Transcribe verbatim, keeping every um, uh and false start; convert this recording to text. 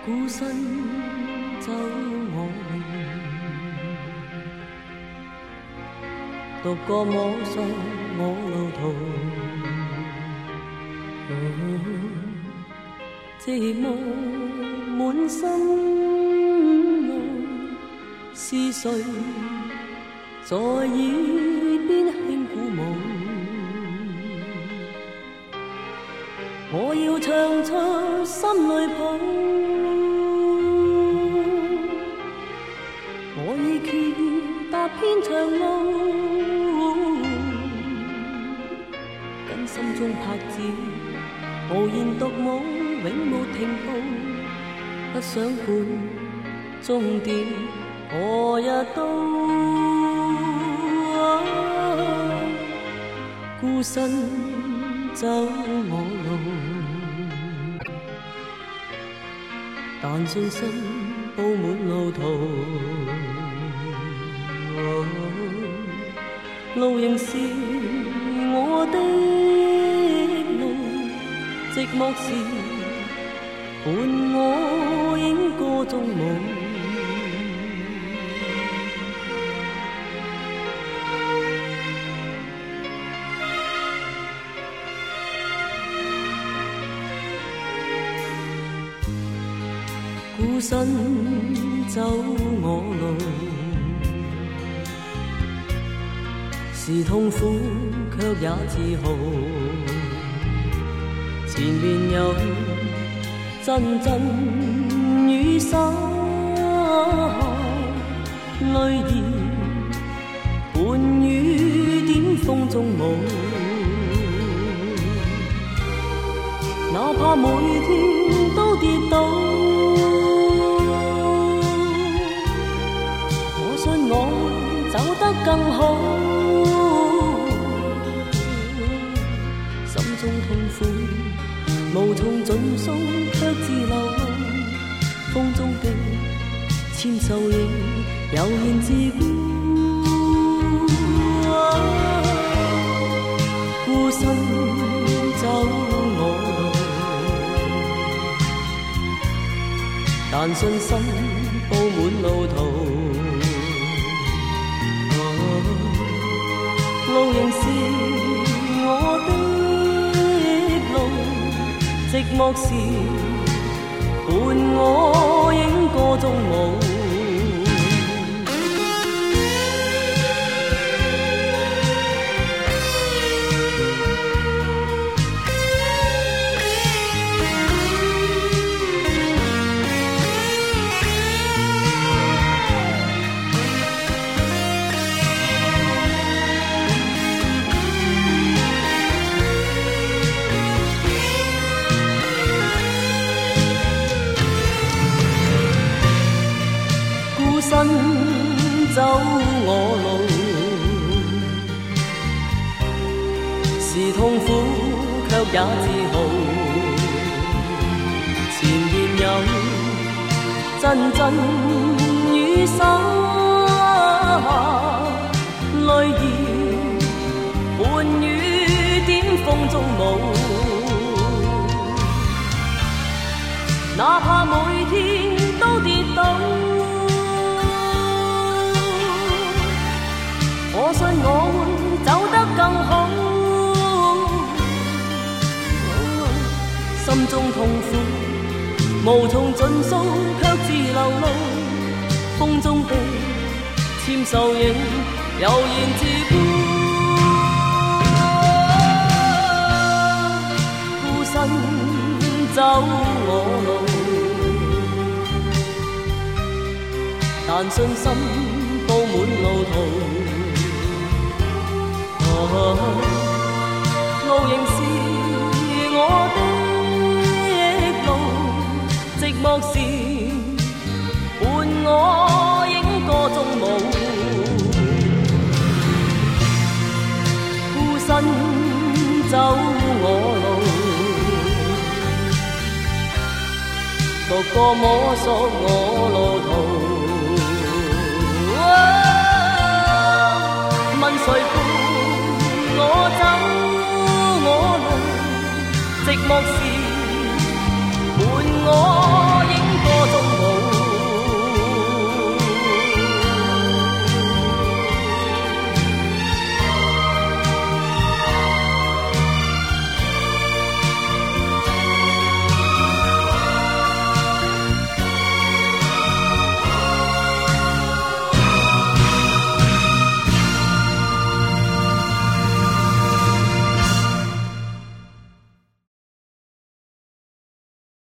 孤身走我路，独个摸索我路途。寂寞滿心內，是誰在耳邊輕鼓舞？我要唱出心裏抱，我已決意踏遍長路，跟心中拍子無言獨舞，永沒停步，不想管終點何日到。啊、孤身走我路，但信心佈滿路途。啊、路仍是我的路，寂寞時伴我影歌中舞。孤身走我路，是痛苦卻也自豪。前面有陣陣雨灑，淚兒伴雨點風中舞。哪怕每天都跌倒，我信我會走得更好。心中痛苦無從盡訴，卻自流露。風中的簽繡影悠然自顧。啊、孤身走我路，但信心佈滿路途。啊、路仍是我的路，寂寞時伴我影歌中舞。身走我路，是痛苦卻也自豪。前面有陣陣雨灑，淚兒伴雨點風中舞。哪怕每天都跌倒，我信我會走得更好。心中痛苦無從盡訴，卻自流露。風中的簽繡影悠然自顧。孤身走我路，但信心佈滿路途。路仍是我的路，寂寞時伴我影歌中舞。孤身走我路，獨個摸索我路途。問誰陪我走我路，寂寞時